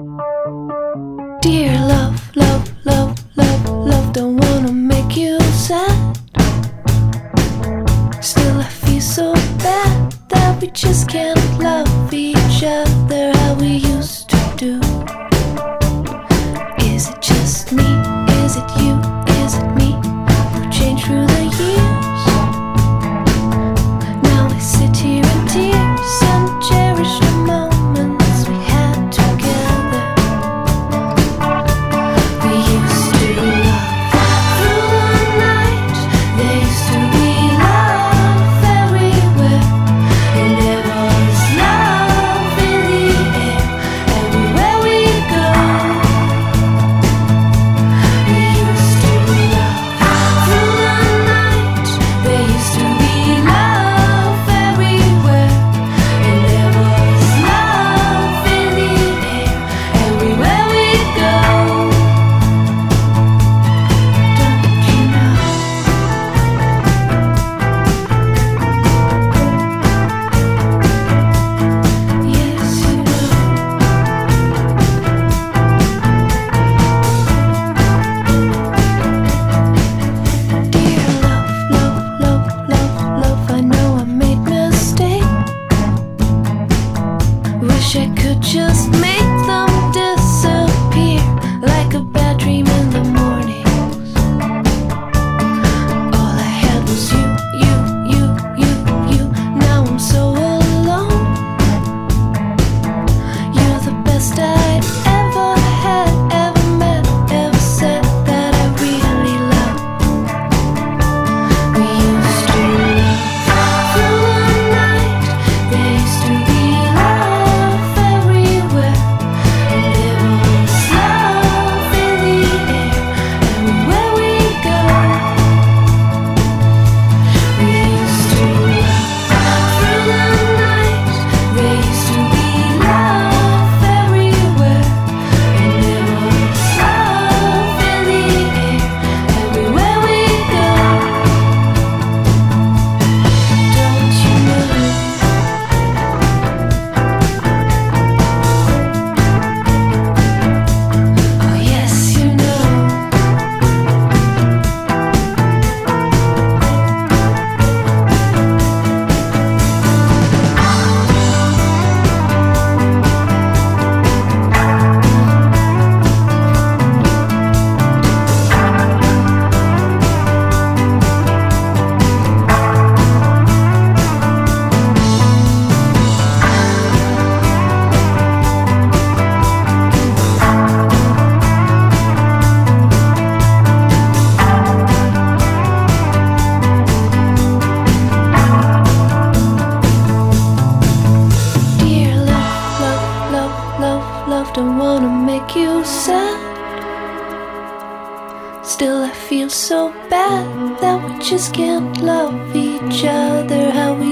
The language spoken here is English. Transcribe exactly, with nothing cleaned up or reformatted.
Dear love, love, love, love, love, don't wanna make you sad. Still I feel so bad that we just can't love each other how we used to do. Is it just me? Is it you? Is it me who changed through the years? Now I sit here in tears and cherish the moments we had together. We used to love through the night. There used to be love everywhere, and there was love in the air everywhere we go. We used to love through the night. There used to be love everywhere, and there was love in the air everywhere we go. Don't you know? Yes, you know. Dear love, love, love, love, love, I know I made mistakes. Wish I could just make them disappear like a bad dream in the mornings. All I had was you, you, you, you, you. Now I'm so alone. You're the best I'd ever had, ever met, ever said that I really love. We used to love through the night. There used to be love everywhere, and there was love in the air everywhere we go. We used to love through the night. There used to be love everywhere, and there was love in the air everywhere we go. Don't you know? Oh yes, you know. Dear love, love, love, love, love, don't wanna make you sad. Still I feel so bad that we just can't love each other how we